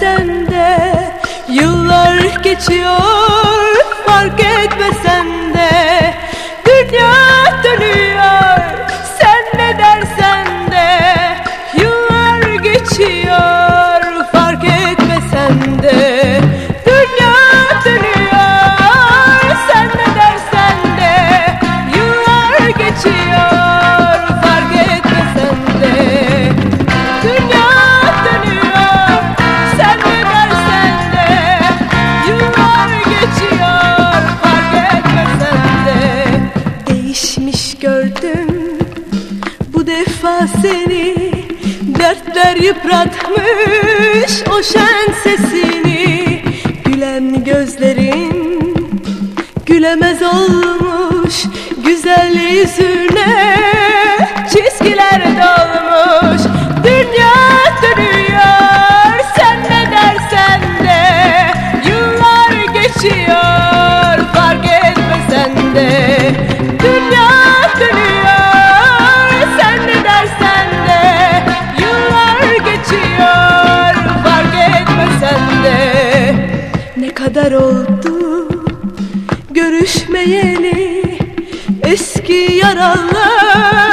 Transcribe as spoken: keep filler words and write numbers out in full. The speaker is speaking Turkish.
etmesen de, yıllar geçiyor fark etmesen de. Dünya dönüyor sen ne dersen de, yıllar geçiyor fark etmesen de. Dünya dönüyor sen ne dersen de, yıllar geçiyor fark etmesen de. Dünya dönüyor sen ne dersen de, yıllar geçiyor fark etmesen de. Değişmiş gördüm bu defa seni, dertler yıpratmış o şen sesini. Gülen gözlerin gülemez olmuş, güzel yüzüne çizgiler dolmuş. Dünya dönüyor sen ne dersen de, yıllar geçiyor fark etmesen de. Dünya dönüyor sen ne dersen de, yıllar geçiyor fark etmesen de. Ne kadar oldu görüşmeyeli eski yaralar.